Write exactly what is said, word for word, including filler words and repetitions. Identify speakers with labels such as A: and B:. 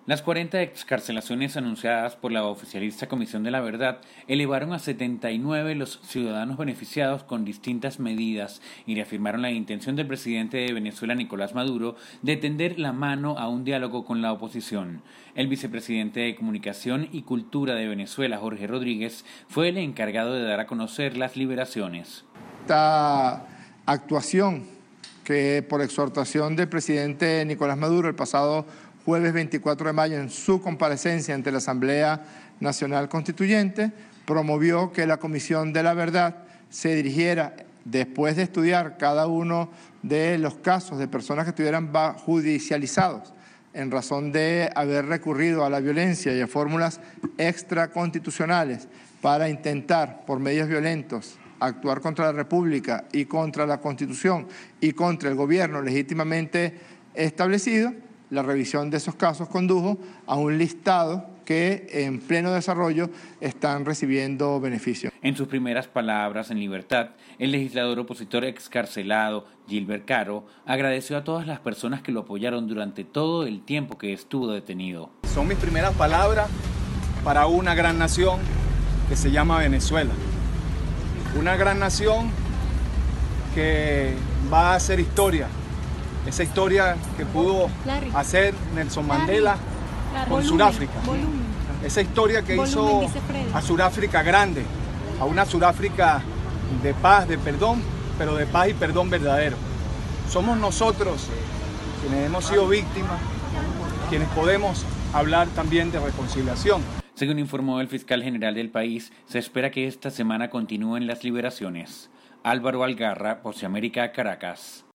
A: Las cuarenta excarcelaciones anunciadas por la oficialista Comisión de la Verdad elevaron a setenta y nueve los ciudadanos beneficiados con distintas medidas y reafirmaron la intención del presidente de Venezuela, Nicolás Maduro, de tender la mano a un diálogo con la oposición. El vicepresidente de Comunicación y Cultura de Venezuela, Jorge Rodríguez, fue el encargado de dar a conocer las liberaciones.
B: Esta actuación que por exhortación del presidente Nicolás Maduro el pasado jueves veinticuatro de mayo en su comparecencia ante la Asamblea Nacional Constituyente, promovió que la Comisión de la Verdad se dirigiera, después de estudiar cada uno de los casos de personas que estuvieran judicializados en razón de haber recurrido a la violencia y a fórmulas extraconstitucionales para intentar, por medios violentos, actuar contra la República y contra la Constitución y contra el gobierno legítimamente establecido. La revisión de esos casos condujo a un listado que en pleno desarrollo están recibiendo beneficios.
A: En sus primeras palabras en libertad, el legislador opositor excarcelado, Gilbert Caro, agradeció a todas las personas que lo apoyaron durante todo el tiempo que estuvo detenido.
C: Son mis primeras palabras para una gran nación que se llama Venezuela. Una gran nación que va a hacer historia. Esa historia que pudo hacer Nelson Mandela con Sudáfrica. Esa historia que hizo a Sudáfrica grande, a una Sudáfrica de paz, de perdón, pero de paz y perdón verdadero. Somos nosotros quienes hemos sido víctimas, quienes podemos hablar también de reconciliación.
A: Según informó el fiscal general del país, se espera que esta semana continúen las liberaciones. Álvaro Algarra, Voz de América, Caracas.